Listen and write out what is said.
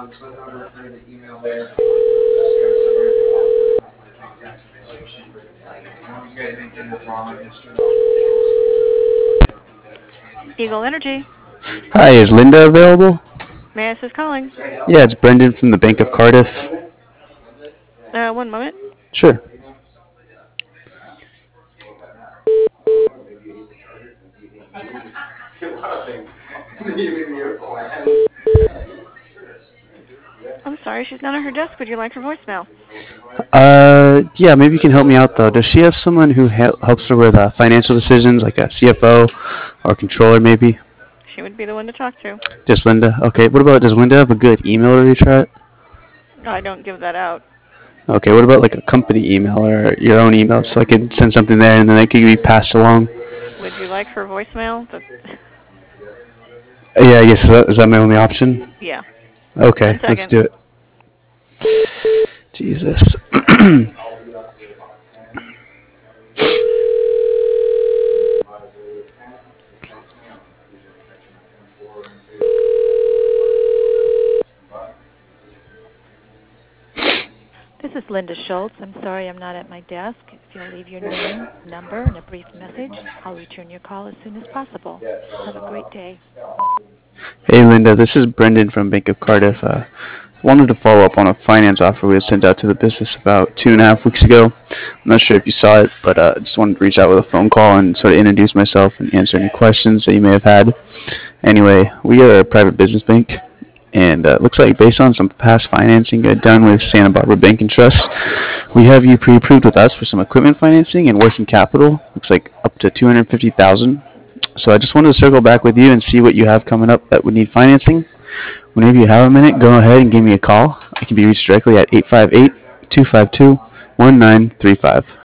Eagle Energy. Hi, is Linda available? May I ask who's calling? Yeah, it's Brendan from the Bank of Cardiff. One moment. Sure. I'm sorry, she's not at her desk. Would you like her voicemail? Yeah, maybe you can help me out though. Does she have someone who helps her with financial decisions, like a CFO or controller, maybe? She would be the one to talk to. Just Linda. Okay. What about does Linda have a good email to reach her at? I don't give that out. Okay. What about like a company email or your own email, so I could send something there and then it could be passed along? Would you like her voicemail? Yeah, I guess is that my only option? Yeah. Okay, 1 let's second. do it. Jesus. This is Linda Schultz. I'm sorry I'm not at my desk. If you'll leave your name, number, and a brief message, I'll return your call as soon as possible. Have a great day. Hey Linda, this is Brendan from Bank of Cardiff. Wanted to follow up on a finance offer we had sent out to the business about 2.5 weeks ago. I'm not sure if you saw it, but just wanted to reach out with a phone call and sort of introduce myself and answer any questions that you may have had. Anyway, we are a private business bank, and it looks like based on some past financing done with Santa Barbara Bank and Trust, we have you pre-approved with us for some equipment financing and working capital. Looks like up to 250,000. So I just wanted to circle back with you and see what you have coming up that would need financing. Whenever you have a minute, go ahead and give me a call. I can be reached directly at 858-252-1935.